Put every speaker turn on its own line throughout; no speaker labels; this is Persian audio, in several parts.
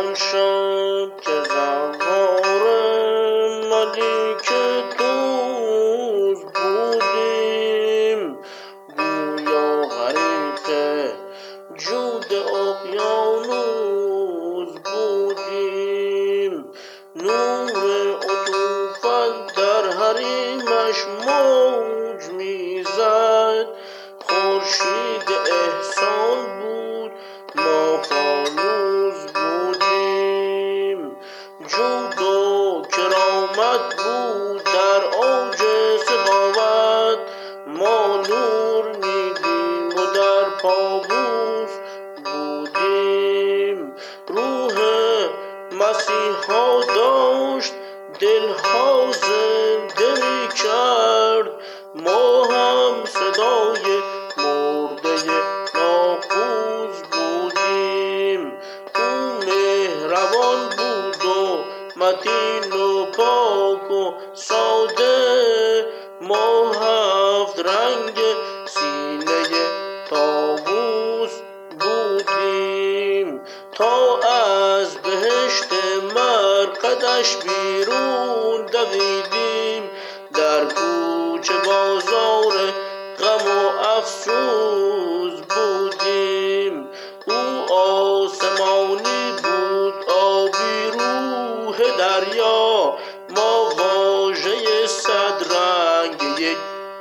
شب که زوار ملیک دوز بودیم، گویا غریق جود اقیانوس بودیم. نور عطوفت در حریمش موج میزد، خورشید احسان بود ما فانوس بودیم. جود و کرامت بود در اوج سخاوت، ما نور میدیم و در پابوس بودیم. روح مسیحا داشت دلها زنده میکرد، ما هم صدای مرده ناقوس بودیم. او مهربان بود و متین و پاک و ساده، ما هفت رنگ سینه طاووس بودیم. تا از بهشت مرقدش بیرون دویدیم، در کوچه بازار غم و افسوس بودیم. او آسمانی بود آبی روح دریا، ما واژه صد رنگ یک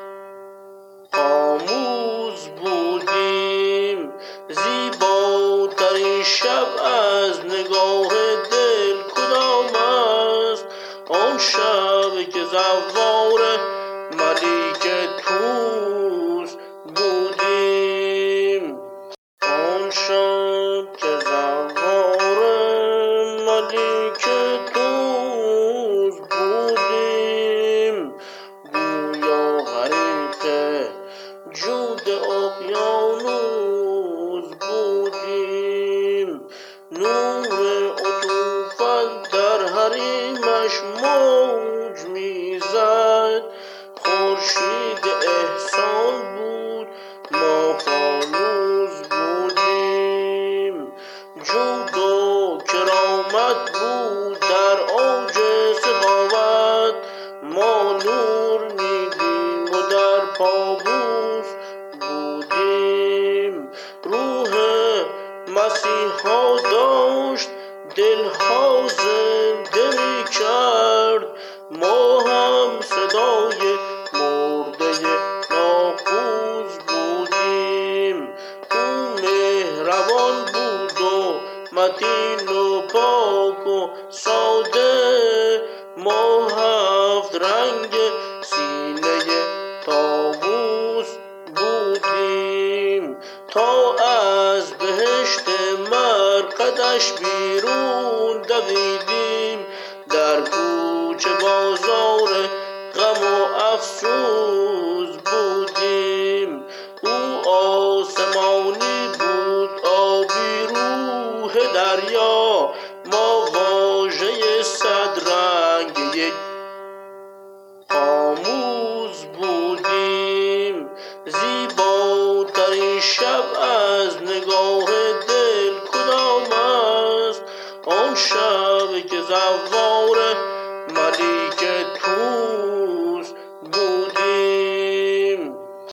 قاموس بودیم. زیباترین شب از نگاه دل کدام است؟ آن شب که زوار ملیک طوس بودیم. آن شب که زوار ملیک طوس بودیم، گویا غریق جود اقیانوس بودیم. نور عطوفت در حریمش موج میزد، خورشید احسان بود ما فانوس بودیم. جود و کرامت بود در اوج سخاوت، ما نور میدیم و در پابوس بودیم. روح مسیحا داشت دلها زنده میکرد، ما هم صدای مرده ناقوس بودیم. او مهربان بود و متین و پاک و ساده، ما هفت رنگ سینه طاووس بودیم. تا از بهشت مرقدش بیرون دویدیم، در کوچه بازار غم و افسوس بودیم. او آسمانی بود آبی روح دریا، ما واژه صد رنگ یک قاموس بودیم. زیباترین شب از نگاه دل کدام است؟ آن شب که زوار ملیک